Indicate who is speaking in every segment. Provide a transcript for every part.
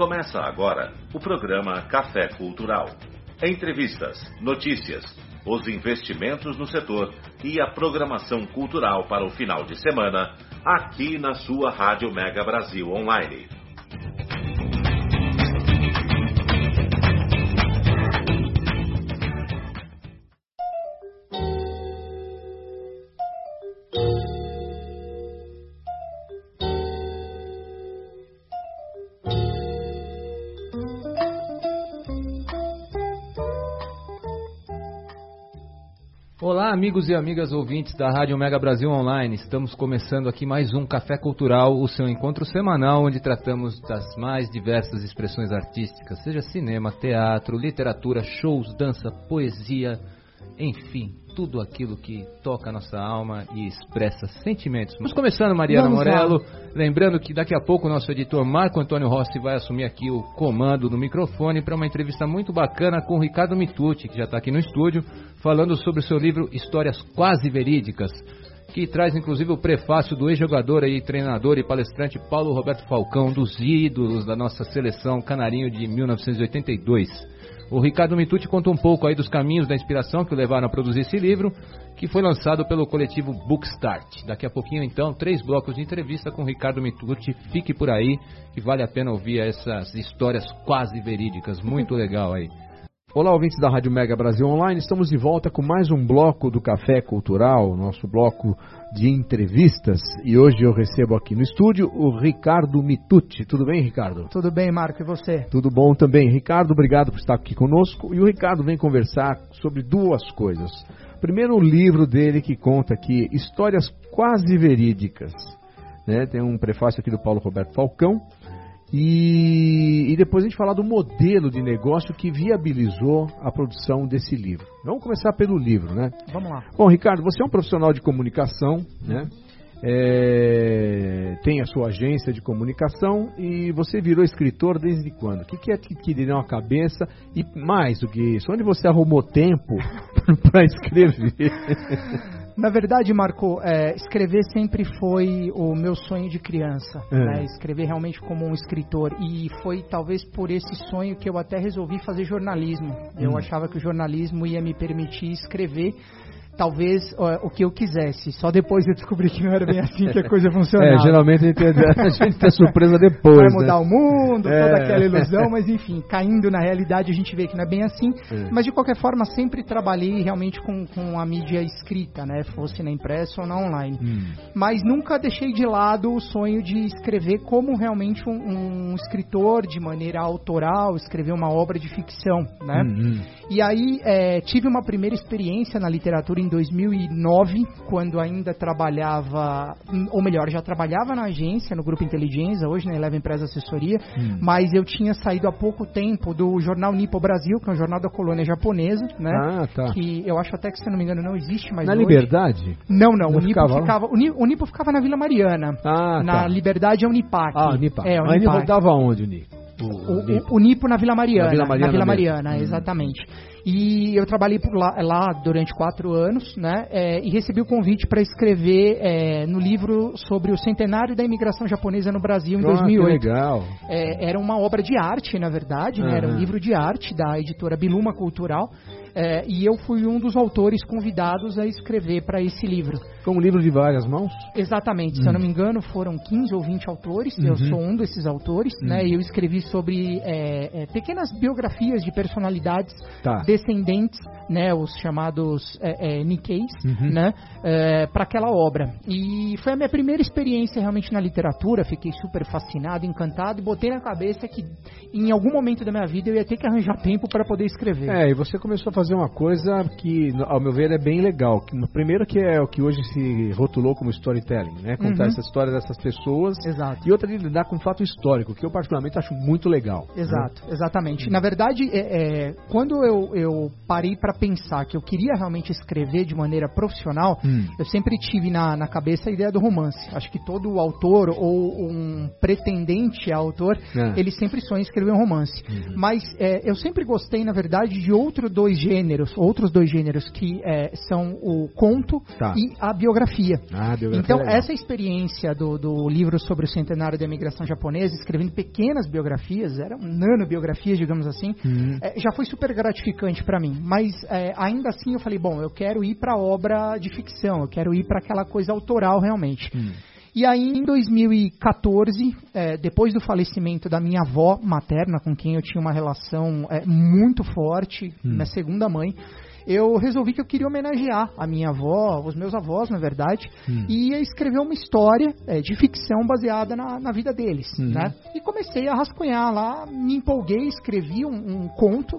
Speaker 1: Começa agora o programa Café Cultural. Entrevistas, notícias, os investimentos no setor e a programação cultural para o final de semana, aqui na sua Rádio Mega Brasil Online.
Speaker 2: Olá, amigos e amigas ouvintes da Rádio Mega Brasil Online. Estamos começando aqui mais um Café Cultural, o seu encontro semanal onde tratamos das mais diversas expressões artísticas, seja cinema, teatro, literatura, shows, dança, poesia, enfim, tudo aquilo que toca a nossa alma e expressa sentimentos. Vamos começando, Mariana Morello, lembrando que daqui a pouco o nosso editor Marco Antônio Rossi vai assumir aqui o comando no microfone para uma entrevista muito bacana com o Ricardo Mitucci, que já está aqui no estúdio, falando sobre o seu livro Histórias Quase Verídicas, que traz inclusive o prefácio do ex-jogador e treinador e palestrante Paulo Roberto Falcão, um dos ídolos da nossa seleção canarinho de 1982. O Ricardo Mitucci conta um pouco aí dos caminhos da inspiração que o levaram a produzir esse livro, que foi lançado pelo coletivo Bookstart. Daqui a pouquinho, então, 3 blocos de entrevista com o Ricardo Mitucci. Fique por aí, que vale a pena ouvir essas histórias quase verídicas. Muito legal aí.
Speaker 3: Olá, ouvintes da Rádio Mega Brasil Online. Estamos de volta com mais um bloco do Café Cultural, nosso bloco de entrevistas. E hoje eu recebo aqui no estúdio o Ricardo Mitucci. Tudo bem, Ricardo?
Speaker 4: Tudo bem, Marco. E você?
Speaker 3: Tudo bom também. Ricardo, obrigado por estar aqui conosco. E o Ricardo vem conversar sobre 2 coisas. Primeiro, o livro dele que conta aqui Histórias Quase Verídicas. Né? Tem um prefácio aqui do Paulo Roberto Falcão. E depois a gente falar do modelo de negócio que viabilizou a produção desse livro. Vamos começar pelo livro, né?
Speaker 4: Vamos lá.
Speaker 3: Bom, Ricardo, você é um profissional de comunicação, né? Tem a sua agência de comunicação e você virou escritor desde quando? O que é que lhe deu a cabeça? E mais do que isso, onde você arrumou tempo para escrever?
Speaker 4: Na verdade, Marco, escrever sempre foi o meu sonho de criança, né? Escrever realmente como um escritor, e foi talvez por esse sonho que eu até resolvi fazer jornalismo. Eu achava que o jornalismo ia me permitir escrever talvez o que eu quisesse. Só depois eu descobri que não era bem assim que a coisa funcionava.
Speaker 3: Geralmente a gente tem surpresa depois.
Speaker 4: Vai mudar o mundo, toda aquela ilusão, mas enfim, caindo na realidade a gente vê que não é bem assim. Mas de qualquer forma sempre trabalhei realmente com a mídia escrita, né? Fosse na impressa ou na online. Mas nunca deixei de lado o sonho de escrever como realmente um escritor de maneira autoral, escrever uma obra de ficção, né? E aí tive uma primeira experiência na literatura em 2009, quando ainda trabalhava, ou melhor, já trabalhava na agência, no Grupo Inteligência, hoje na Eleven Press Assessoria, mas eu tinha saído há pouco tempo do jornal Nippo Brasil, que é um jornal da colônia japonesa, né? Que eu acho até que, se não me engano, não existe mais
Speaker 3: na
Speaker 4: hoje.
Speaker 3: Liberdade?
Speaker 4: Não. O Nippo ficava na Vila Mariana. Na Liberdade é o Nipac.
Speaker 3: O Nipac.
Speaker 4: O
Speaker 3: Nipac. Ele rodava onde, o Nippo?
Speaker 4: O Nippo na Vila Mariana.
Speaker 3: Na Vila Mariana,
Speaker 4: exatamente. E eu trabalhei por lá durante 4 anos, né? E recebi o convite para escrever no livro sobre o centenário da imigração japonesa no Brasil em 2008.
Speaker 3: Que legal.
Speaker 4: Era uma obra de arte, na verdade, né? Era um livro de arte da editora Biluma Cultural. E eu fui um dos autores convidados a escrever para esse livro.
Speaker 3: Foi um livro de várias mãos?
Speaker 4: Exatamente, se eu não me engano foram 15 ou 20 autores, eu sou um desses autores, né? E eu escrevi sobre pequenas biografias de personalidades descendentes, né? Os chamados Nikkeis, né? Para aquela obra. E foi a minha primeira experiência realmente na literatura, fiquei super fascinado, encantado, e botei na cabeça que em algum momento da minha vida eu ia ter que arranjar tempo para poder escrever.
Speaker 3: E você começou a fazer uma coisa que, ao meu ver, é bem legal. Primeiro, que é o que hoje se rotulou como storytelling, né? Contar essa história dessas pessoas.
Speaker 4: Exato.
Speaker 3: E outra, de lidar com um fato histórico, que eu particularmente acho muito legal.
Speaker 4: Exato, exatamente. Na verdade, quando eu parei para pensar que eu queria realmente escrever de maneira profissional, eu sempre tive na cabeça a ideia do romance. Acho que todo autor ou um pretendente a autor, ele sempre sonha em escrever um romance. Mas eu sempre gostei, na verdade, de outros 2 gêneros gêneros, outros 2 gêneros, que são o conto e a biografia. Então, essa experiência do livro sobre o centenário da imigração japonesa, escrevendo pequenas biografias, eram nanobiografias, digamos assim, já foi super gratificante para mim. Mas ainda assim eu falei, bom, eu quero ir para obra de ficção, eu quero ir para aquela coisa autoral realmente. E aí, em 2014, depois do falecimento da minha avó materna, com quem eu tinha uma relação muito forte, minha segunda mãe, eu resolvi que eu queria homenagear a minha avó, os meus avós, na verdade, e ia escrever uma história de ficção baseada na vida deles, né? E comecei a rascunhar lá, me empolguei, escrevi um conto,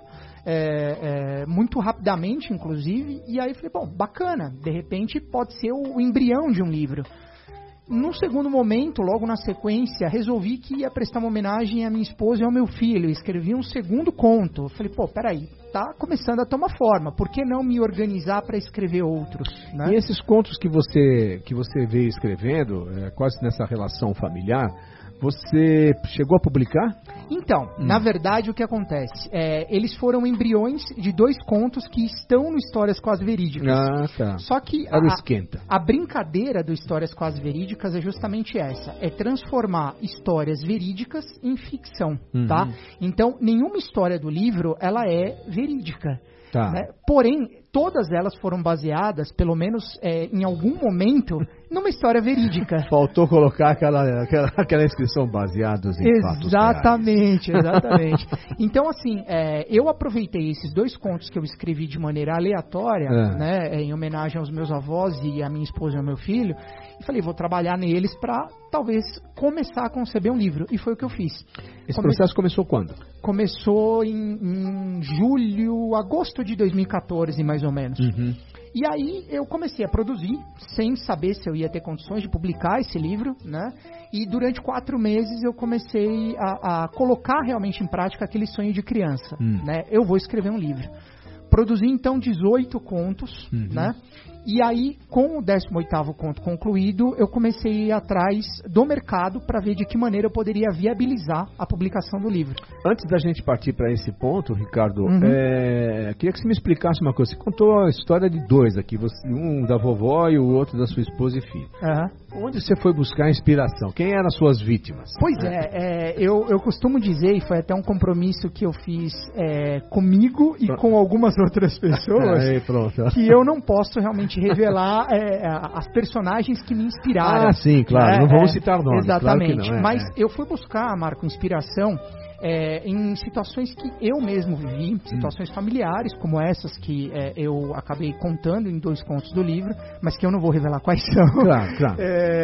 Speaker 4: muito rapidamente, inclusive, e aí falei, bom, bacana, de repente pode ser o embrião de um livro. Num segundo momento, logo na sequência, resolvi que ia prestar uma homenagem à minha esposa e ao meu filho. Escrevi um segundo conto. Falei, pô, peraí, tá começando a tomar forma. Por que não me organizar para escrever outros? Né?
Speaker 3: E esses contos que você veio escrevendo, quase nessa relação familiar, você chegou a publicar?
Speaker 4: Então, na verdade, o que acontece? Eles foram embriões de 2 contos que estão no Histórias Quase Verídicas.
Speaker 3: Ah, tá.
Speaker 4: Só que a brincadeira do Histórias Quase Verídicas é justamente essa. É transformar histórias verídicas em ficção, tá? Então, nenhuma história do livro, ela é verídica.
Speaker 3: Tá.
Speaker 4: Né? Porém, todas elas foram baseadas, pelo menos em algum momento, numa história verídica.
Speaker 3: Faltou colocar aquela inscrição baseados em fatos reais.
Speaker 4: Exatamente. Então, assim, eu aproveitei esses 2 contos que eu escrevi de maneira aleatória, né, em homenagem aos meus avós e à minha esposa e ao meu filho, e falei, vou trabalhar neles para talvez começar a conceber um livro. E foi o que eu fiz.
Speaker 3: Esse processo começou quando?
Speaker 4: Começou em agosto de 2014, mais ou menos. E aí eu comecei a produzir, sem saber se eu ia ter condições de publicar esse livro, né? E durante 4 meses eu comecei a colocar realmente em prática aquele sonho de criança, né? Eu vou escrever um livro. Produzi então 18 contos, né? E aí, com o 18º conto concluído, eu comecei a ir atrás do mercado para ver de que maneira eu poderia viabilizar a publicação do livro.
Speaker 3: Antes da gente partir para esse ponto, Ricardo, queria que você me explicasse uma coisa. Você contou a história de 2 aqui, um da vovó e o outro da sua esposa e filho. Onde você foi buscar inspiração? Quem eram as suas vítimas?
Speaker 4: Pois eu costumo dizer, e foi até um compromisso que eu fiz comigo e com algumas outras pessoas,
Speaker 3: aí, pronto.
Speaker 4: Que eu não posso realmente revelar as personagens que me inspiraram.
Speaker 3: Ah, sim, claro. Não vamos citar nomes.
Speaker 4: Exatamente.
Speaker 3: Claro que não,
Speaker 4: Mas eu fui buscar, Marco, inspiração em situações que eu mesmo vivi, situações familiares, como essas que eu acabei contando em 2 contos do livro, mas que eu não vou revelar quais são.
Speaker 3: Claro.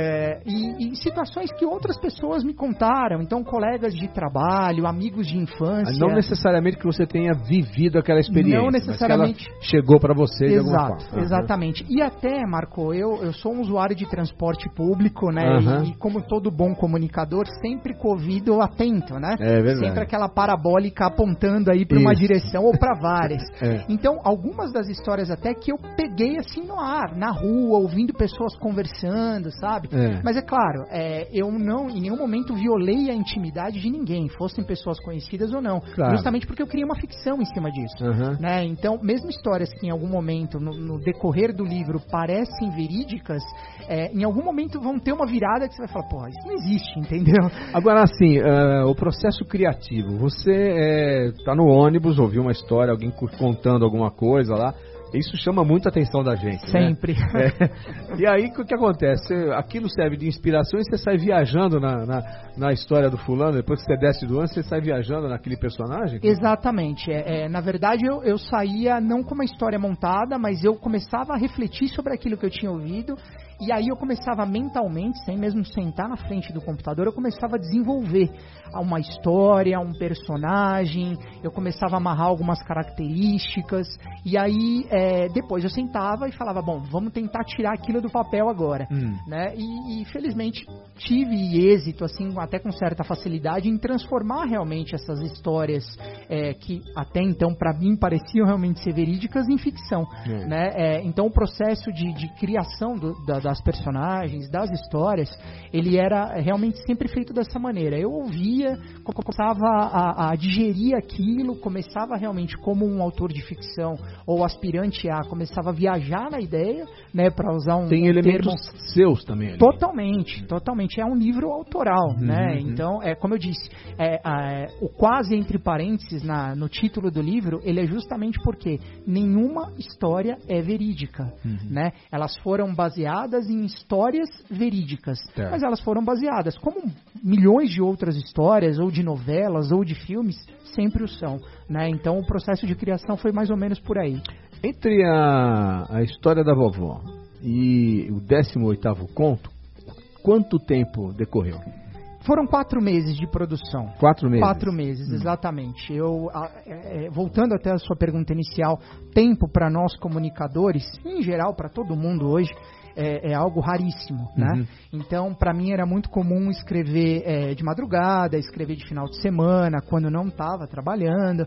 Speaker 4: E situações que outras pessoas me contaram, então colegas de trabalho, amigos de infância.
Speaker 3: Não necessariamente que você tenha vivido aquela experiência,
Speaker 4: não necessariamente.
Speaker 3: mas que ela chegou para você de alguma forma.
Speaker 4: Exatamente. E até, Marco, eu sou um usuário de transporte público, né? E como todo bom comunicador, sempre com o ouvido atento, né?
Speaker 3: É verdade.
Speaker 4: Sempre aquela parabólica apontando aí para uma direção ou para várias. Então, algumas das histórias até que eu peguei assim no ar, na rua, ouvindo pessoas conversando, sabe? Mas é claro, eu não em nenhum momento violei a intimidade de ninguém, fossem pessoas conhecidas ou não.
Speaker 3: Claro.
Speaker 4: Justamente porque eu criei uma ficção em cima disso. Né? Então, mesmo histórias que em algum momento, no decorrer do livro, parecem verídicas, em algum momento vão ter uma virada que você vai falar, pô, isso não existe, entendeu?
Speaker 3: Agora, assim, o processo criativo. Você está no ônibus, ouviu uma história, alguém contando alguma coisa lá. Isso chama muito a atenção da gente.
Speaker 4: Sempre.
Speaker 3: Né? E aí, o que acontece? Aquilo serve de inspiração e você sai viajando na história do fulano. Depois que você desce do ônibus, você sai viajando naquele personagem?
Speaker 4: Exatamente. Na verdade, eu saía não com uma história montada, mas eu começava a refletir sobre aquilo que eu tinha ouvido. E aí eu começava mentalmente, sem mesmo sentar na frente do computador, eu começava a desenvolver uma história, um personagem, eu começava a amarrar algumas características, e aí depois eu sentava e falava, bom, vamos tentar tirar aquilo do papel agora, né? E felizmente tive êxito, assim, até com certa facilidade, em transformar realmente essas histórias que até então para mim pareciam realmente ser verídicas em ficção, né? Então o processo de criação da das personagens, das histórias, ele era realmente sempre feito dessa maneira. Eu ouvia, começava a digerir aquilo, começava realmente como um autor de ficção ou aspirante a, começava a viajar na ideia, né, para usar um
Speaker 3: Tem elementos seus também ali.
Speaker 4: Totalmente. É um livro autoral, né? Então, como eu disse, o quase entre parênteses no título do livro, ele é justamente porque nenhuma história é verídica, né? Elas foram baseadas em histórias verídicas, mas elas foram baseadas, como milhões de outras histórias, ou de novelas, ou de filmes, sempre o são, né? Então, o processo de criação foi mais ou menos por aí.
Speaker 3: Entre a história da vovó e o 18º conto, quanto tempo decorreu?
Speaker 4: Foram 4 meses de produção.
Speaker 3: 4 meses?
Speaker 4: 4 meses, exatamente. Voltando até a sua pergunta inicial, tempo para nós comunicadores, em geral para todo mundo hoje, é algo raríssimo, né? Então, para mim era muito comum escrever de madrugada, escrever de final de semana, quando não estava trabalhando,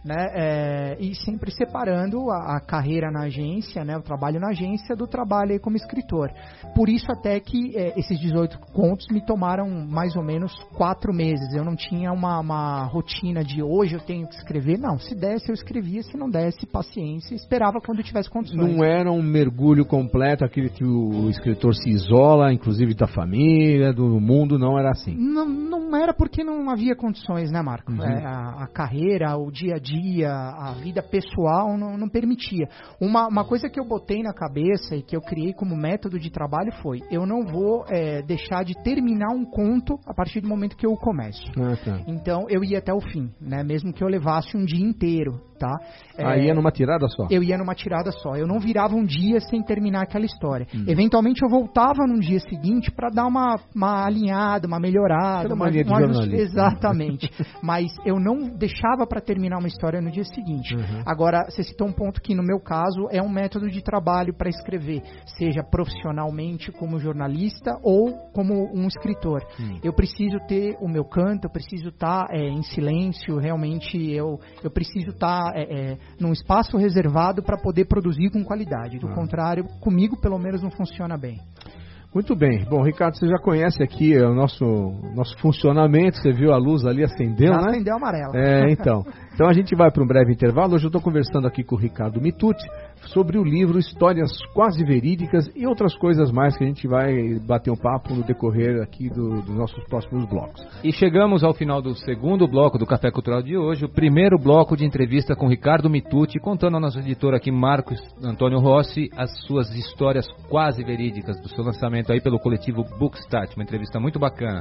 Speaker 4: né? E sempre separando a carreira na agência, né? O trabalho na agência do trabalho aí como escritor. Por isso até que esses 18 contos me tomaram mais ou menos 4 meses. Eu não tinha uma rotina de hoje eu tenho que escrever. Não, se desse eu escrevia, se não desse, paciência, esperava quando tivesse condições.
Speaker 3: Não era um mergulho completo, aquele que o escritor se isola, inclusive da família, do mundo, não era assim?
Speaker 4: Não era porque não havia condições, né, Marco? A carreira, o dia a dia, a vida pessoal não permitia. Uma coisa que eu botei na cabeça e que eu criei como método de trabalho foi, eu não vou deixar de terminar um conto a partir do momento que eu o começo. Então, eu ia até o fim, né? Mesmo que eu levasse um dia inteiro, tá?
Speaker 3: Ia numa tirada só?
Speaker 4: Eu ia numa tirada só. Eu não virava um dia sem terminar aquela história. Eventualmente, eu voltava no dia seguinte para dar uma alinhada, uma melhorada.
Speaker 3: Uma mania de jornalista.
Speaker 4: Exatamente. Mas eu não deixava para terminar uma história no dia seguinte. Agora, você citou um ponto que, no meu caso, é um método de trabalho para escrever, seja profissionalmente como jornalista ou como um escritor. Eu preciso ter o meu canto, eu preciso estar em silêncio, realmente eu preciso estar num espaço reservado para poder produzir com qualidade. Do contrário, comigo pelo menos não funciona bem.
Speaker 3: Muito bem. Bom, Ricardo, você já conhece aqui o nosso funcionamento, você viu a luz ali, acendeu,
Speaker 4: já
Speaker 3: né?
Speaker 4: Acendeu amarela.
Speaker 3: Então a gente vai para um breve intervalo. Hoje eu estou conversando aqui com o Ricardo Mitucci sobre o livro Histórias Quase Verídicas e outras coisas mais que a gente vai bater um papo no decorrer aqui dos nossos próximos blocos.
Speaker 2: E chegamos ao final do segundo bloco do Café Cultural de hoje, o primeiro bloco de entrevista com Ricardo Mitucci, contando ao nosso editor aqui, Marcos Antônio Rossi, as suas histórias quase verídicas do seu lançamento aí pelo coletivo Bookstart, uma entrevista muito bacana.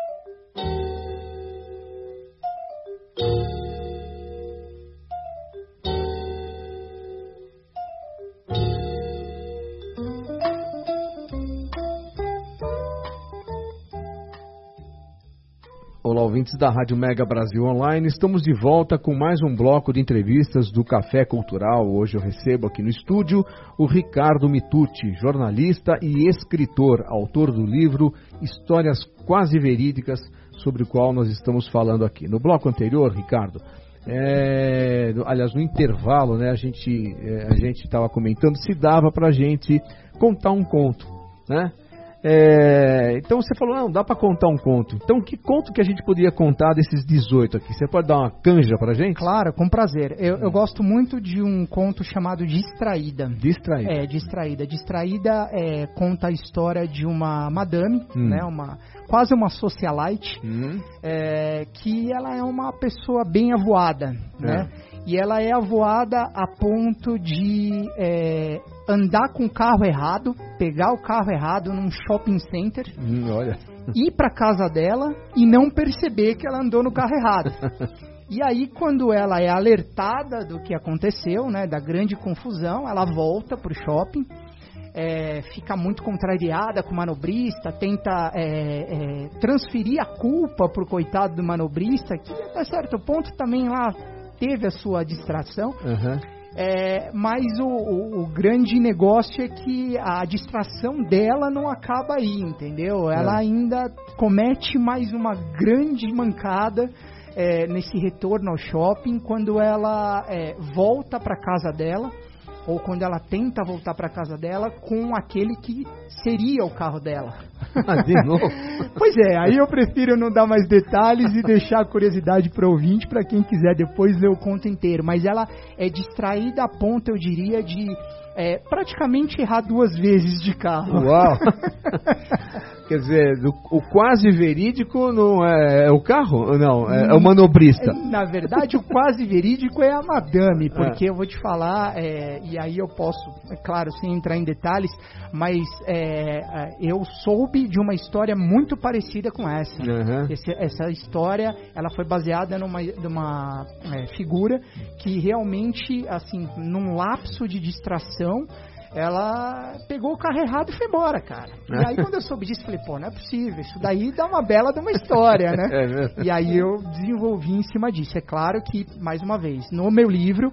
Speaker 3: Olá, ouvintes da Rádio Mega Brasil Online, estamos de volta com mais um bloco de entrevistas do Café Cultural. Hoje eu recebo aqui no estúdio o Ricardo Mitucci, jornalista e escritor, autor do livro Histórias Quase Verídicas, sobre o qual nós estamos falando aqui. No bloco anterior, Ricardo, aliás, no intervalo, né, a gente estava comentando se dava para a gente contar um conto, né? Então você falou, não, dá para contar um conto. Então que conto que a gente poderia contar desses 18 aqui? Você pode dar uma canja pra gente?
Speaker 4: Claro, com prazer. Eu gosto muito de um conto chamado Distraída.
Speaker 3: Distraída.
Speaker 4: Distraída. Distraída conta a história de uma madame, né, quase uma socialite, que ela é uma pessoa bem avoada, né? E ela é avoada a ponto de andar com o carro errado, pegar o carro errado num shopping center, ir para casa dela e não perceber que ela andou no carro errado. E aí, quando ela é alertada do que aconteceu, né, da grande confusão, ela volta pro shopping, fica muito contrariada com o manobrista, tenta transferir a culpa pro coitado do manobrista, que até certo ponto também lá teve a sua distração. Mas o grande negócio é que a distração dela não acaba aí, entendeu? Ela ainda comete mais uma grande mancada nesse retorno ao shopping, quando ela volta para casa dela ou quando ela tenta voltar para casa dela com aquele que seria o carro dela.
Speaker 3: De novo?
Speaker 4: Pois é, aí eu prefiro não dar mais detalhes e deixar a curiosidade para o ouvinte, para quem quiser depois ler o conto inteiro. Mas ela é distraída a ponto, eu diria, de praticamente errar 2 vezes de carro.
Speaker 3: Uau! Quer dizer, o quase verídico não é o carro? Não, é o manobrista.
Speaker 4: Na verdade, o quase verídico é a madame, porque eu vou te falar, e aí eu posso, é claro, sem entrar em detalhes, mas eu soube de uma história muito parecida com essa.
Speaker 3: Uhum.
Speaker 4: Essa história, ela foi baseada numa figura que realmente, assim, num lapso de distração, ela pegou o carro errado e foi embora, cara. E aí quando eu soube disso, falei, pô, não é possível, isso daí dá uma bela de uma história, né? E aí eu desenvolvi em cima disso. É claro que, mais uma vez, no meu livro,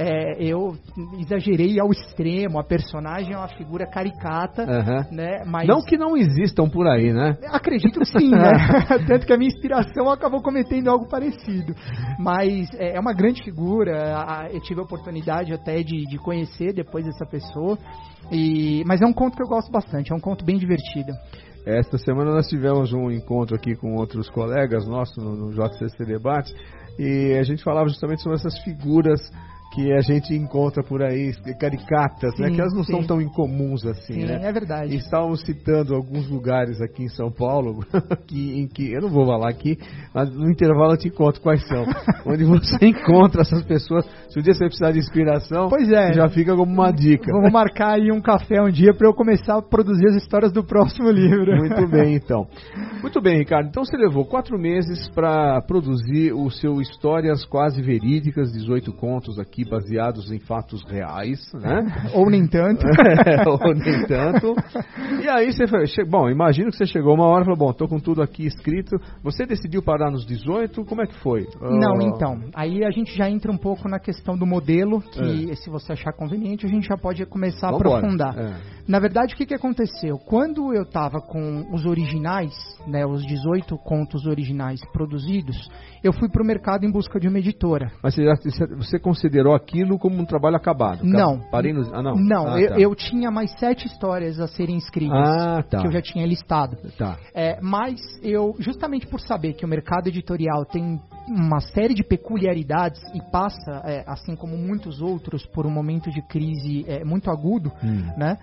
Speaker 4: eu exagerei ao extremo, a personagem é uma figura caricata, né? Mas
Speaker 3: não que não existam por aí, né?
Speaker 4: Acredito que sim, né? Tanto que a minha inspiração acabou cometendo algo parecido. Mas é uma grande figura, eu tive a oportunidade até de conhecer depois dessa pessoa. Mas é um conto que eu gosto bastante, é um conto bem divertido.
Speaker 3: Esta semana nós tivemos um encontro aqui com outros colegas nossos no JCC Debate e a gente falava justamente sobre essas figuras que a gente encontra por aí, caricatas, sim, né? Que elas não são tão incomuns assim,
Speaker 4: sim,
Speaker 3: né?
Speaker 4: É verdade.
Speaker 3: E estávamos citando alguns lugares aqui em São Paulo, em que eu não vou falar aqui, mas no intervalo eu te conto quais são. Onde você encontra essas pessoas. Se um dia você precisar de inspiração,
Speaker 4: pois
Speaker 3: já fica como uma dica.
Speaker 4: Vamos marcar aí um café um dia para eu começar a produzir as histórias do próximo livro.
Speaker 3: Muito bem, então. Muito bem, Ricardo. Então você levou 4 meses para produzir o seu Histórias Quase Verídicas, 18 contos aqui, baseados em fatos reais, né?
Speaker 4: Ou nem tanto.
Speaker 3: Ou nem tanto. E aí você foi, bom, imagino que você chegou uma hora e falou, bom, tô com tudo aqui escrito. Você decidiu parar nos 18? Como é que foi?
Speaker 4: Não, então, aí a gente já entra um pouco na questão do modelo, que se você achar conveniente, a gente já pode começar a aprofundar. Na verdade, o que aconteceu? Quando eu estava com os originais, né, os 18 contos originais produzidos, eu fui para o mercado em busca de uma editora.
Speaker 3: Mas você considerou aquilo como um trabalho acabado?
Speaker 4: Não.
Speaker 3: Parei nos... não.
Speaker 4: Não, tá. eu tinha mais 7 histórias a serem escritas,
Speaker 3: tá.
Speaker 4: Que eu já tinha listado.
Speaker 3: Tá.
Speaker 4: Mas eu, justamente por saber que o mercado editorial tem uma série de peculiaridades e passa, assim como muitos outros, por um momento de crise muito agudo, né?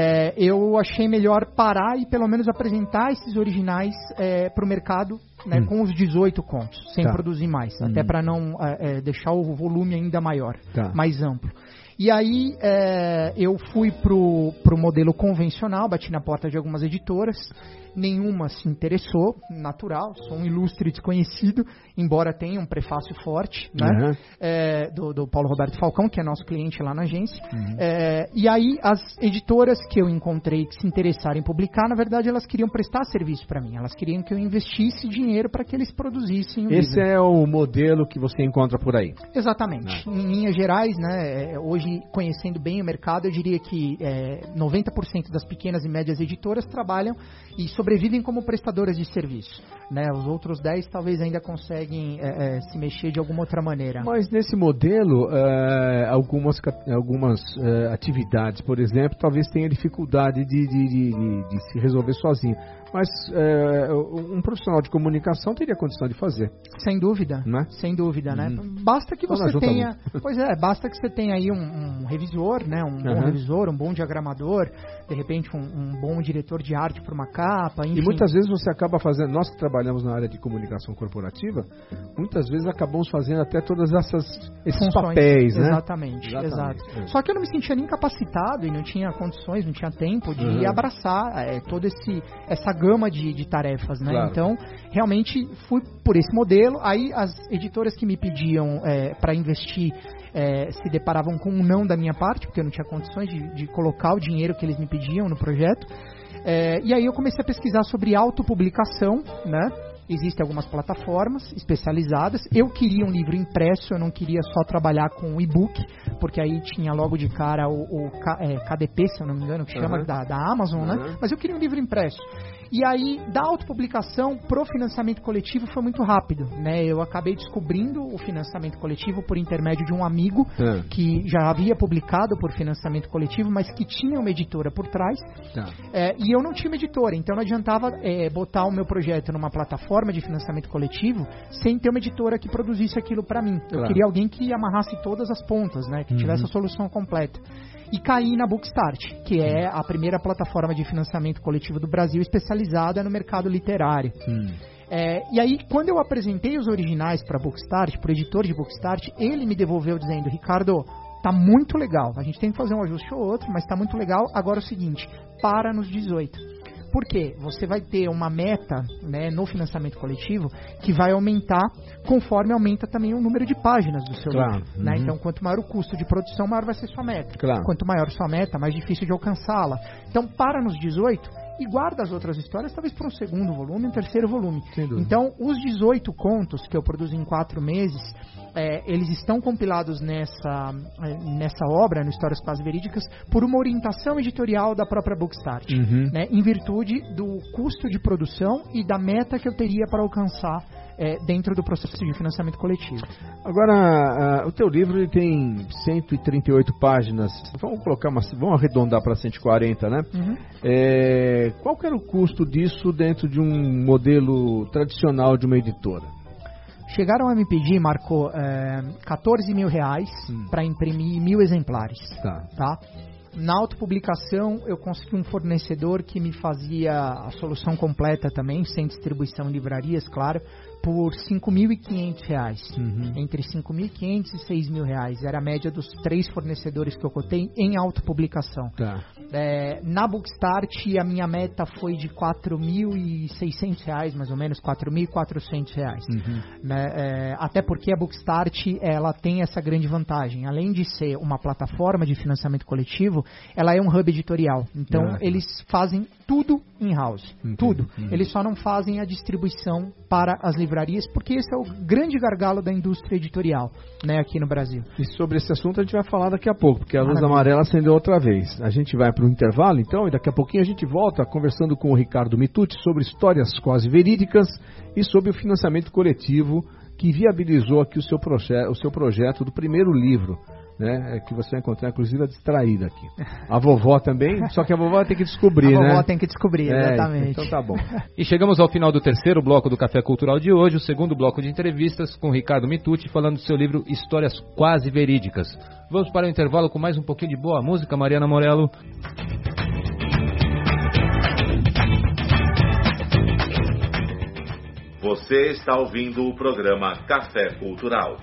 Speaker 4: Eu achei melhor parar e pelo menos apresentar esses originais para o mercado, né, com os 18 contos, sem produzir mais, até para não deixar o volume ainda maior, mais amplo. E aí eu fui pro modelo convencional, bati na porta de algumas editoras, nenhuma se interessou, natural, sou um ilustre desconhecido, embora tenha um prefácio forte, né, do Paulo Roberto Falcão, que é nosso cliente lá na agência. E aí as editoras que eu encontrei que se interessaram em publicar, na verdade elas queriam prestar serviço para mim, elas queriam que eu investisse dinheiro para que eles produzissem o livro.
Speaker 3: Esse é o modelo que você encontra por aí?
Speaker 4: Exatamente. Em linhas gerais, né, hoje conhecendo bem o mercado, eu diria que 90% das pequenas e médias editoras trabalham e sobrevivem como prestadoras de serviço, né? Os outros 10 talvez ainda conseguem se mexer de alguma outra maneira.
Speaker 3: Mas nesse modelo, algumas atividades, por exemplo, talvez tenha dificuldade de se resolver sozinho. Mas um profissional de comunicação teria condição de fazer.
Speaker 4: Sem dúvida,
Speaker 3: né?
Speaker 4: Sem dúvida, né? Basta que você tenha, basta que você tenha aí um revisor, né? Um bom revisor, um bom diagramador, de repente um bom diretor de arte para uma capa, enfim.
Speaker 3: E muitas vezes você acaba fazendo, nós que trabalhamos na área de comunicação corporativa, muitas vezes acabamos fazendo até todas esses funções, papéis, né?
Speaker 4: Exatamente. Exato. Só que eu não me sentia nem capacitado e não tinha condições, não tinha tempo de abraçar toda essa gama de tarefas, né?
Speaker 3: Claro.
Speaker 4: Então, realmente fui por esse modelo. Aí as editoras que me pediam para investir se deparavam com um não da minha parte, porque eu não tinha condições de colocar o dinheiro que eles me pediam no projeto. E aí eu comecei a pesquisar sobre autopublicação, né? Existem algumas plataformas especializadas. Eu queria um livro impresso, eu não queria só trabalhar com e-book, porque aí tinha logo de cara o KDP, se eu não me engano, que chama da Amazon, né? Mas eu queria um livro impresso. E aí, da autopublicação pro financiamento coletivo foi muito rápido, né? Eu acabei descobrindo o financiamento coletivo por intermédio de um amigo que já havia publicado por financiamento coletivo, mas que tinha uma editora por trás. E eu não tinha uma editora, então não adiantava botar o meu projeto numa plataforma de financiamento coletivo sem ter uma editora que produzisse aquilo para mim. Eu queria alguém que amarrasse todas as pontas, né? Que tivesse a solução completa. E caí na Bookstart, que é a primeira plataforma de financiamento coletivo do Brasil especializada no mercado literário. E aí, quando eu apresentei os originais para a Bookstart, para o editor de Bookstart, ele me devolveu dizendo: Ricardo, tá muito legal, a gente tem que fazer um ajuste ou outro, mas tá muito legal, agora é o seguinte, para nos 18. Por quê? Você vai ter uma meta, né, no financiamento coletivo que vai aumentar conforme aumenta também o número de páginas do seu livro. Né? Então, quanto maior o custo de produção, maior vai ser sua meta. Quanto maior sua meta, mais difícil de alcançá-la. Então, para nos 18 e guarda as outras histórias, talvez para um segundo volume, um terceiro volume. Então, os 18 contos que eu produzo em 4 meses, eles estão compilados nessa obra, no Histórias Quase Verídicas, por uma orientação editorial da própria Bookstart, né, em virtude do custo de produção e da meta que eu teria para alcançar dentro do processo de financiamento coletivo.
Speaker 3: Agora, o teu livro ele tem 138 páginas, vamos arredondar para 140, né? Qual que era o custo disso dentro de um modelo tradicional de uma editora?
Speaker 4: Chegaram a me pedir, Marco, 14 mil reais para imprimir 1000 exemplares. Tá? Na autopublicação, eu consegui um fornecedor que me fazia a solução completa também, sem distribuição em livrarias, claro, por R$5.500. Entre R$5.500 e R$6.000. Era a média dos 3 fornecedores que eu cotei em autopublicação. Na Bookstart, a minha meta foi de R$4.600, mais ou menos, R$4.400. Até porque a Bookstart, ela tem essa grande vantagem. Além de ser uma plataforma de financiamento coletivo, ela é um hub editorial. Então, eles fazem tudo in-house. Tudo. Eles só não fazem a distribuição para as livrarias, porque esse é o grande gargalo da indústria editorial, né, aqui no Brasil.
Speaker 3: E sobre esse assunto a gente vai falar daqui a pouco, porque a luz amarela acendeu outra vez. A gente vai para o intervalo, então, e daqui a pouquinho a gente volta conversando com o Ricardo Mitucci sobre histórias quase verídicas e sobre o financiamento coletivo que viabilizou aqui o seu projeto do primeiro livro, né, que você vai encontrar, inclusive, a distraída aqui. A vovó também, só que a vovó tem que descobrir, né?
Speaker 4: A vovó tem que descobrir, exatamente.
Speaker 3: Então tá bom.
Speaker 2: E chegamos ao final do terceiro bloco do Café Cultural de hoje, o segundo bloco de entrevistas com Ricardo Mitucci, falando do seu livro Histórias Quase Verídicas. Vamos para o intervalo com mais um pouquinho de boa música, Mariana Morello.
Speaker 1: Você está ouvindo o programa Café Cultural.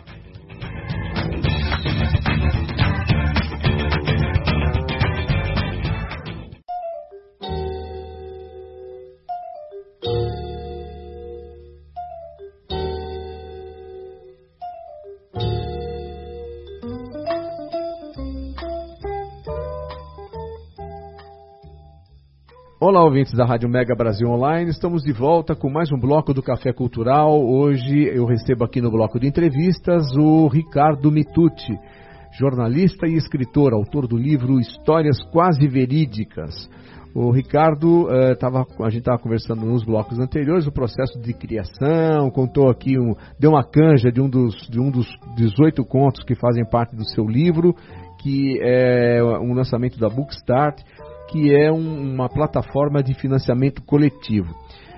Speaker 3: Olá, ouvintes da Rádio Mega Brasil Online, estamos de volta com mais um bloco do Café Cultural. Hoje eu recebo aqui no bloco de entrevistas o Ricardo Mitucci, jornalista e escritor, autor do livro Histórias Quase Verídicas. O Ricardo, a gente estava conversando nos blocos anteriores, o processo de criação, contou aqui, deu uma canja de um dos 18 contos que fazem parte do seu livro, que é um lançamento da Bookstart, que é uma plataforma de financiamento coletivo.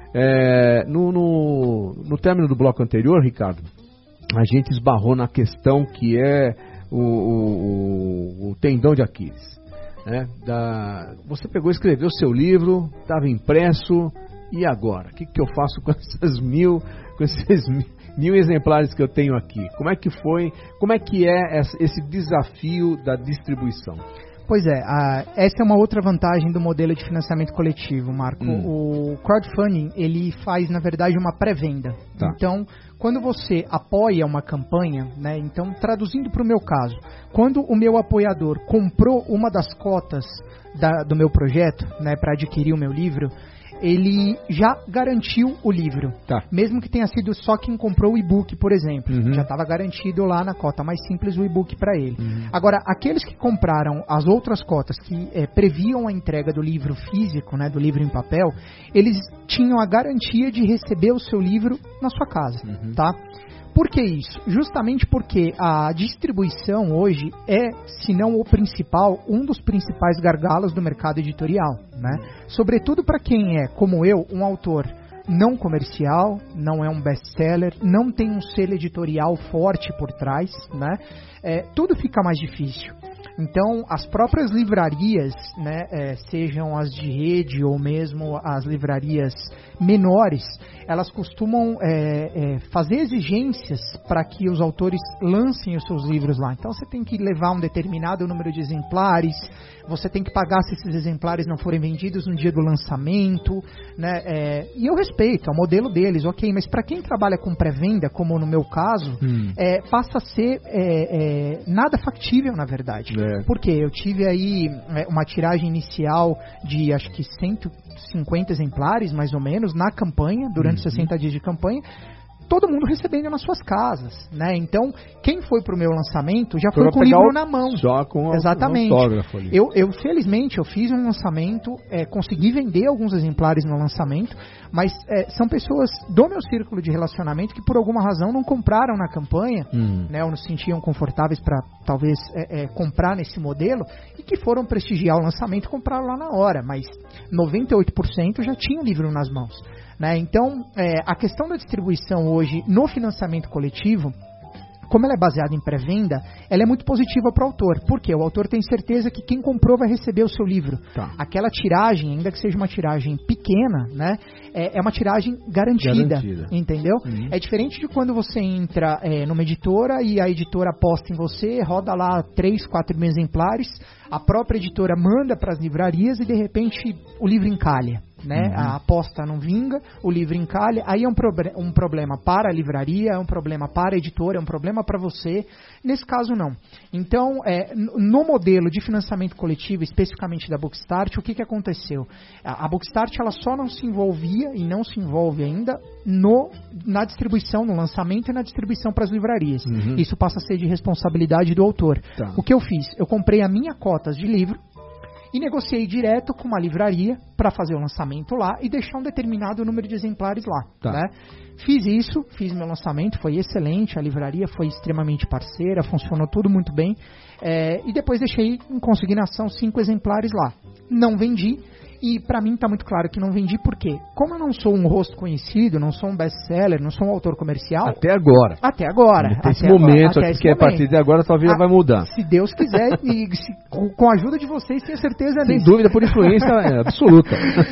Speaker 3: No término do bloco anterior, Ricardo, a gente esbarrou na questão que é o tendão de Aquiles. Você pegou e escreveu seu livro, estava impresso, e agora? O que eu faço com esses mil exemplares que eu tenho aqui? Como é que foi? Como é que é esse desafio da distribuição?
Speaker 4: Pois é, essa é uma outra vantagem do modelo de financiamento coletivo, Marco. O crowdfunding, ele faz, na verdade, uma pré-venda. Então, quando você apoia uma campanha, né, então, traduzindo para o meu caso, quando o meu apoiador comprou uma das cotas do meu projeto, né, para adquirir o meu livro, ele já garantiu o livro.
Speaker 3: Tá.
Speaker 4: Mesmo que tenha sido só quem comprou o e-book, por exemplo. Já estava garantido lá na cota mais simples o e-book para ele. Agora, aqueles que compraram as outras cotas que previam a entrega do livro físico, né, do livro em papel, eles tinham a garantia de receber o seu livro na sua casa, tá? Por que isso? Justamente porque a distribuição hoje é, se não o principal, um dos principais gargalos do mercado editorial, né? Sobretudo para quem é, como eu, um autor não comercial, não é um best-seller, não tem um selo editorial forte por trás, né? Tudo fica mais difícil. Então, as próprias livrarias, né, sejam as de rede ou mesmo as livrarias menores, elas costumam fazer exigências para que os autores lancem os seus livros lá. Então, você tem que levar um determinado número de exemplares, você tem que pagar se esses exemplares não forem vendidos no dia do lançamento, né? E eu respeito, é o modelo deles, ok, mas para quem trabalha com pré-venda, como no meu caso, passa a ser nada factível, na verdade. Porque eu tive aí uma tiragem inicial de acho que 150 exemplares, mais ou menos, na campanha, durante 60 dias de campanha, todo mundo recebendo nas suas casas, né? Então, quem foi pro meu lançamento já foi com o livro na mão.
Speaker 3: Só com
Speaker 4: exatamente.
Speaker 3: Um autógrafo ali.
Speaker 4: Eu felizmente, eu fiz um lançamento, consegui vender alguns exemplares no lançamento, mas são pessoas do meu círculo de relacionamento que por alguma razão não compraram na campanha, né? Ou não se sentiam confortáveis para talvez comprar nesse modelo e que foram prestigiar o lançamento e compraram lá na hora, mas 98% já tinham o livro nas mãos. Né? Então, a questão da distribuição hoje no financiamento coletivo, como ela é baseada em pré-venda, ela é muito positiva para o autor. Por quê? O autor tem certeza que quem comprou vai receber o seu livro. Tá. Aquela tiragem, ainda que seja uma tiragem pequena, né, é uma tiragem garantida. Entendeu? É diferente de quando você entra numa editora e a editora aposta em você, roda lá 3, 4 mil exemplares, a própria editora manda para as livrarias e de repente o livro encalha. Né? A aposta não vinga, o livro encalha, aí é um problema para a livraria, é um problema para a editora, é um problema para você. Nesse caso não. Então, no modelo de financiamento coletivo, especificamente da Bookstart, o que aconteceu? A Bookstart ela só não se envolvia e não se envolve ainda na distribuição, no lançamento e na distribuição para as livrarias. Isso passa a ser de responsabilidade do autor. Tá. O que eu fiz? Eu comprei a minha cotas de livro e negociei direto com uma livraria para fazer o lançamento lá e deixar um determinado número de exemplares lá. Tá. Né? Fiz isso, fiz meu lançamento, foi excelente, a livraria foi extremamente parceira, funcionou tudo muito bem. E depois deixei em consignação 5 exemplares lá. Não vendi. E para mim está muito claro que não vendi, porque como eu não sou um rosto conhecido, não sou um best-seller, não sou um autor comercial... Até agora.
Speaker 3: Até esse momento, porque a partir de agora a tua vida vai mudar.
Speaker 4: Se Deus quiser, e com a ajuda de vocês, tenho certeza disso.
Speaker 3: Sem dúvida, por influência absoluta.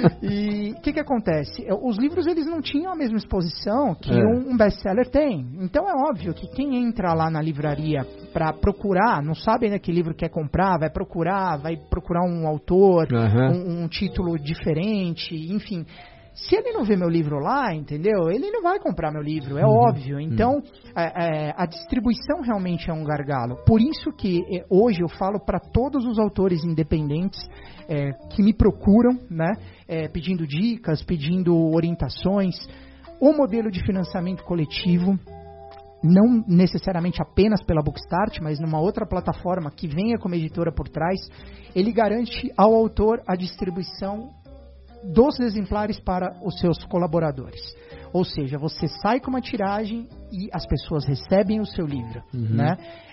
Speaker 4: E o que acontece? Os livros eles não tinham a mesma exposição que um best-seller tem. Então é óbvio que quem entra lá na livraria para procurar, não sabe ainda que livro quer comprar, vai procurar um autor, um título diferente, enfim. Se ele não vê meu livro lá, entendeu? Ele não vai comprar meu livro, é óbvio. Então, a distribuição realmente é um gargalo. Por isso que hoje eu falo para todos os autores independentes que me procuram, né? Pedindo dicas, pedindo orientações. O modelo de financiamento coletivo, não necessariamente apenas pela Bookstart, mas numa outra plataforma que venha como editora por trás, ele garante ao autor a distribuição dos exemplares para os seus colaboradores. Ou seja, você sai com uma tiragem e as pessoas recebem o seu livro. Né?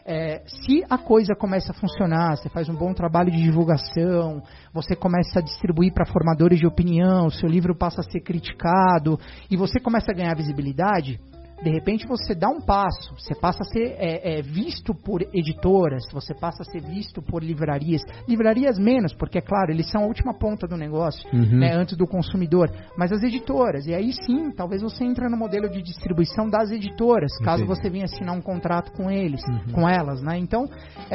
Speaker 4: Se a coisa começa a funcionar, você faz um bom trabalho de divulgação, você começa a distribuir para formadores de opinião, o seu livro passa a ser criticado e você começa a ganhar visibilidade, de repente você dá um passo, você passa a ser visto por editoras, você passa a ser visto por livrarias menos, porque é claro, eles são a última ponta do negócio, né, antes do consumidor, mas as editoras, e aí sim, talvez você entre no modelo de distribuição das editoras, caso você venha assinar um contrato com eles, com elas, né? Então,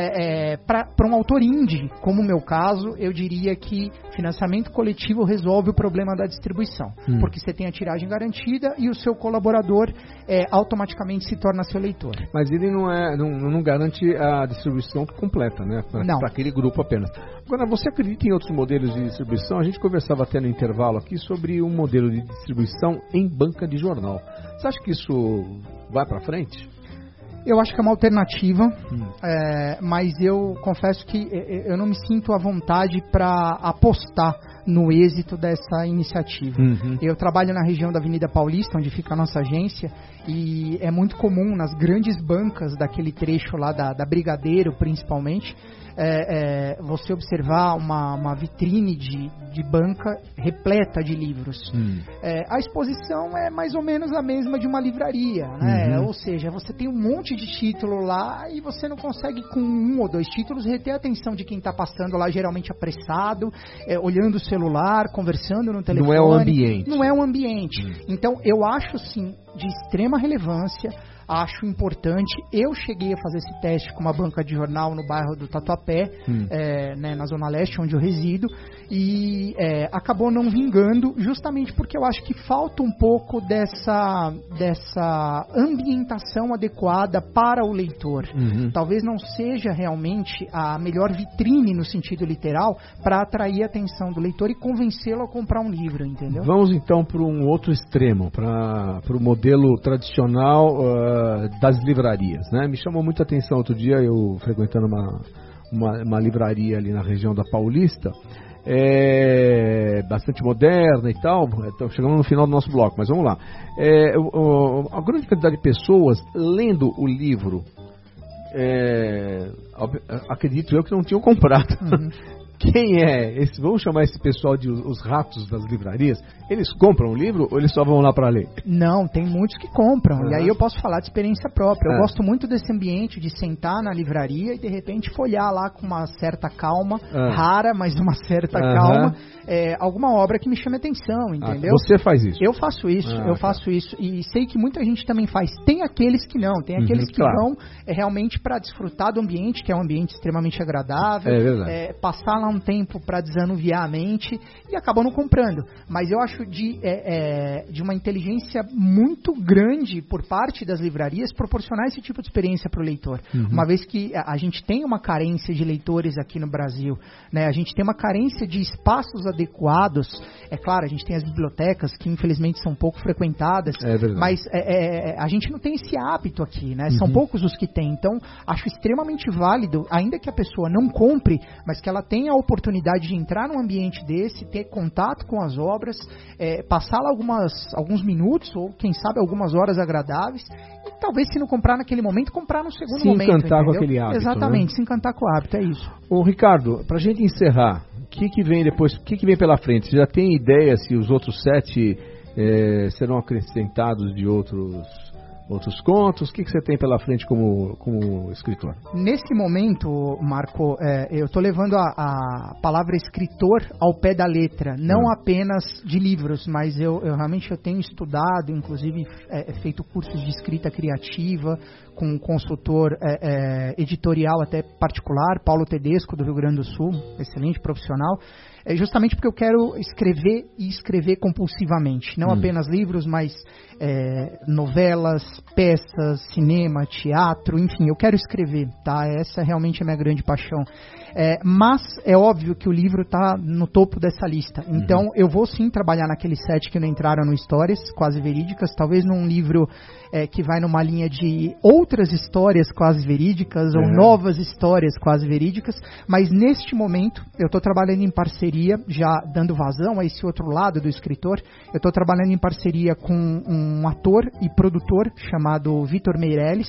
Speaker 4: para um autor indie, como o meu caso, eu diria que financiamento coletivo resolve o problema da distribuição, porque você tem a tiragem garantida e o seu colaborador automaticamente se torna seu leitor.
Speaker 3: Mas ele não garante a distribuição completa, né? Para aquele grupo apenas. Agora, você acredita em outros modelos de distribuição? A gente conversava até no intervalo aqui sobre um modelo de distribuição em banca de jornal. Você acha que isso vai para frente?
Speaker 4: Eu acho que é uma alternativa, mas eu confesso que eu não me sinto à vontade para apostar no êxito dessa iniciativa. Eu trabalho na região da Avenida Paulista, onde fica a nossa agência, e é muito comum nas grandes bancas daquele trecho lá da Brigadeiro, principalmente, você observar uma vitrine de banca repleta de livros. A exposição é mais ou menos a mesma de uma livraria, né? Ou seja, você tem um monte de título lá e você não consegue, com 1 ou 2 títulos, reter a atenção de quem está passando lá, geralmente apressado, olhando o celular, conversando no telefone.
Speaker 3: Não é o ambiente.
Speaker 4: Não é o ambiente. Então, eu acho, sim, de extrema relevância, acho importante. Eu cheguei a fazer esse teste com uma banca de jornal no bairro do Tatuapé, na Zona Leste, onde eu resido, e acabou não vingando, justamente porque eu acho que falta um pouco dessa ambientação adequada para o leitor. Talvez não seja realmente a melhor vitrine no sentido literal para atrair a atenção do leitor e convencê-lo a comprar um livro, entendeu?
Speaker 3: Vamos então para um outro extremo, para o modelo tradicional das livrarias, né? Me chamou muita atenção outro dia, eu frequentando uma livraria ali na região da Paulista, bastante moderna e tal. Então, chegamos no final do nosso bloco, mas vamos lá. A grande quantidade de pessoas lendo o livro, acredito eu que não tinham comprado. Quem vamos chamar esse pessoal de os ratos das livrarias? Eles compram o livro ou eles só vão lá para ler?
Speaker 4: Não, tem muitos que compram. E aí eu posso falar de experiência própria. Eu gosto muito desse ambiente de sentar na livraria e de repente folhear lá com uma certa calma, rara, mas uma certa calma, alguma obra que me chame atenção, entendeu?
Speaker 3: Você faz isso?
Speaker 4: Eu faço isso. E sei que muita gente também faz. Tem aqueles que não. Tem aqueles que vão realmente para desfrutar do ambiente, que é um ambiente extremamente agradável. Passar lá um tempo para desanuviar a mente e acabam não comprando. Mas eu acho de uma inteligência muito grande por parte das livrarias proporcionar esse tipo de experiência para o leitor. Uma vez que a gente tem uma carência de leitores aqui no Brasil, né? A gente tem uma carência de espaços adequados. É claro, a gente tem as bibliotecas que infelizmente são pouco frequentadas, mas a gente não tem esse hábito aqui, né? São poucos os que têm. Então, acho extremamente válido, ainda que a pessoa não compre, mas que ela tenha a oportunidade de entrar num ambiente desse, ter contato com as obras, passar lá alguns minutos ou quem sabe algumas horas agradáveis e talvez, se não comprar naquele momento, comprar no segundo momento.
Speaker 3: Se encantar,
Speaker 4: entendeu?
Speaker 3: com aquele hábito.
Speaker 4: Exatamente,
Speaker 3: né?
Speaker 4: Se encantar com o hábito, é isso.
Speaker 3: Ô Ricardo, pra gente encerrar, o que vem depois, o que vem pela frente? Você já tem ideia se os outros 7 serão acrescentados de outros contos? O que você tem pela frente como escritor? Nesse momento, Marco, eu estou levando a palavra escritor ao pé da letra, não apenas de livros, mas eu realmente tenho estudado, inclusive feito cursos de escrita criativa com um consultor editorial até particular, Paulo Tedesco, do Rio Grande do Sul, excelente profissional. Justamente porque eu quero escrever e escrever compulsivamente. Não apenas livros, mas novelas, peças, cinema, teatro, enfim, eu quero escrever, tá? Essa realmente é a minha grande paixão. Mas é óbvio que o livro está no topo dessa lista. Então eu vou sim trabalhar naqueles 7 que não entraram no Histórias Quase Verídicas, talvez num livro que vai numa linha de outras histórias quase verídicas ou novas histórias quase verídicas, mas neste momento eu estou trabalhando em parceria, já dando vazão a esse outro lado do escritor, eu estou trabalhando em parceria com um ator e produtor chamado Vitor Meirelles,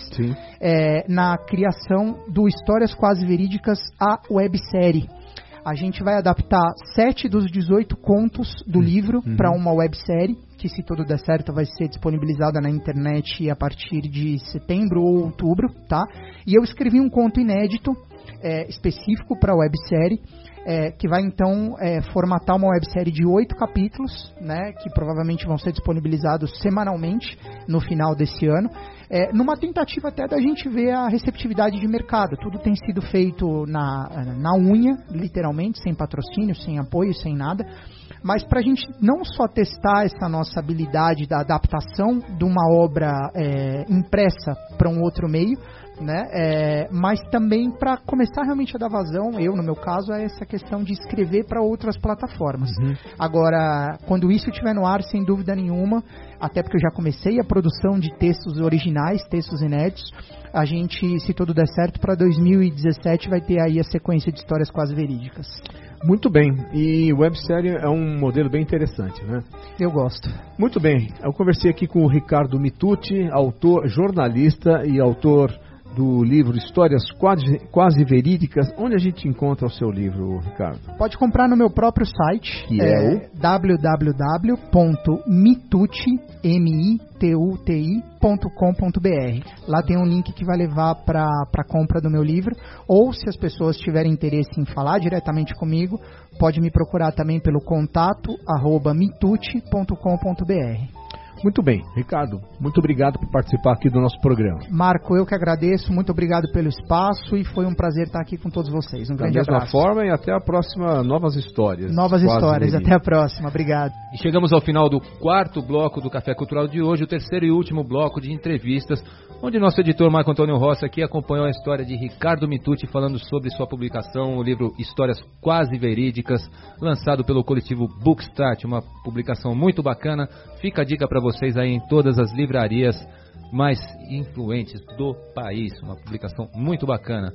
Speaker 3: na criação do Histórias Quase Verídicas, a websérie. A gente vai adaptar 7 dos 18 contos do livro para uma websérie, que, se tudo der certo, vai ser disponibilizada na internet a partir de setembro ou outubro, tá? E eu escrevi um conto inédito, específico para a websérie,
Speaker 4: que vai então formatar uma websérie de 8 capítulos, né, que provavelmente vão ser disponibilizados semanalmente no final desse ano, numa tentativa até da gente ver a receptividade de mercado. Tudo tem sido feito na unha, literalmente, sem patrocínio, sem apoio, sem nada, mas para a gente não só testar essa nossa habilidade da adaptação de uma obra impressa para um outro meio, né? Mas também para começar realmente a dar vazão, no meu caso, é essa questão de escrever para outras plataformas. Agora, quando isso estiver no ar, sem dúvida nenhuma, até porque eu já comecei a produção de textos originais, textos inéditos, a gente, se tudo der certo, para 2017 vai ter aí a sequência de histórias quase verídicas.
Speaker 3: Muito bem, e websérie é um modelo bem interessante, né?
Speaker 4: Eu gosto.
Speaker 3: Muito bem, eu conversei aqui com o Ricardo Mitucci, autor, jornalista e autor do livro Histórias Quase Verídicas. Onde a gente encontra o seu livro, Ricardo?
Speaker 4: Pode comprar no meu próprio site,
Speaker 3: que é o
Speaker 4: www.mituti.com.br. Lá tem um link que vai levar para a compra do meu livro, ou se as pessoas tiverem interesse em falar diretamente comigo, pode me procurar também pelo contato@mituti.com.br.
Speaker 3: Muito bem, Ricardo, muito obrigado por participar aqui do nosso programa.
Speaker 4: Marco, eu que agradeço, muito obrigado pelo espaço e foi um prazer estar aqui com todos vocês. Um grande abraço.
Speaker 3: Da mesma forma, e até a próxima, novas histórias.
Speaker 4: Novas histórias, até a próxima, obrigado.
Speaker 2: E chegamos ao final do 4º bloco do Café Cultural de hoje, o terceiro e último bloco de entrevistas, onde nosso editor Marco Antônio Rossi aqui acompanhou a história de Ricardo Mitucci falando sobre sua publicação, o livro Histórias Quase Verídicas, lançado pelo coletivo Bookstart, uma publicação muito bacana. Fica a dica para vocês aí em todas as livrarias mais influentes do país, uma publicação muito bacana.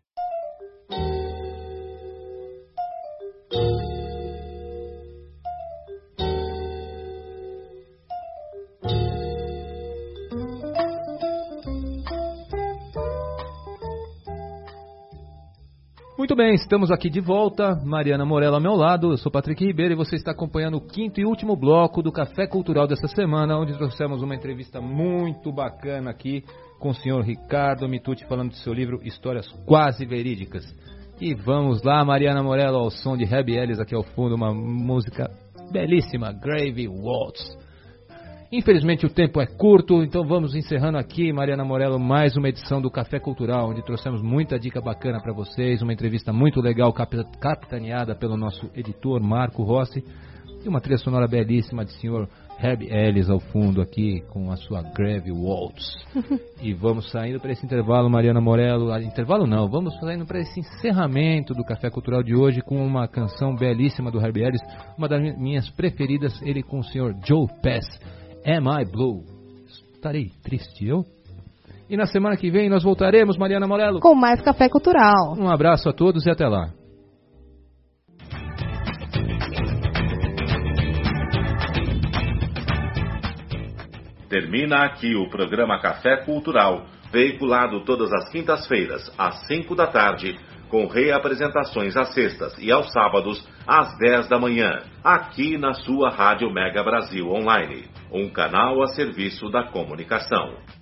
Speaker 2: Muito bem, estamos aqui de volta, Mariana Morello ao meu lado, eu sou Patrick Ribeiro e você está acompanhando o 5º e último bloco do Café Cultural dessa semana, onde trouxemos uma entrevista muito bacana aqui com o senhor Ricardo Mitucci falando do seu livro Histórias Quase Verídicas. E vamos lá, Mariana Morello, ao som de Herbie Ellis aqui ao fundo, uma música belíssima, Gravy Waltz. Infelizmente o tempo é curto, então vamos encerrando aqui, Mariana Morello, mais uma edição do Café Cultural, onde trouxemos muita dica bacana para vocês, uma entrevista muito legal, capitaneada pelo nosso editor Marco Rossi, e uma trilha sonora belíssima de senhor Herbie Ellis ao fundo aqui, com a sua Gravy Waltz. E vamos saindo para esse intervalo, Mariana Morello, intervalo não, vamos saindo para esse encerramento do Café Cultural de hoje, com uma canção belíssima do Herbie Ellis, uma das minhas preferidas, ele com o senhor Joe Pass, Am I Blue? Estarei triste, eu? E na semana que vem nós voltaremos, Mariana Morello,
Speaker 5: com mais Café Cultural.
Speaker 2: Um abraço a todos e até lá.
Speaker 1: Termina aqui o programa Café Cultural, veiculado todas as quintas-feiras, às 5 da tarde, com reapresentações às sextas e aos sábados, às 10 da manhã, aqui na sua Rádio Mega Brasil Online, um canal a serviço da comunicação.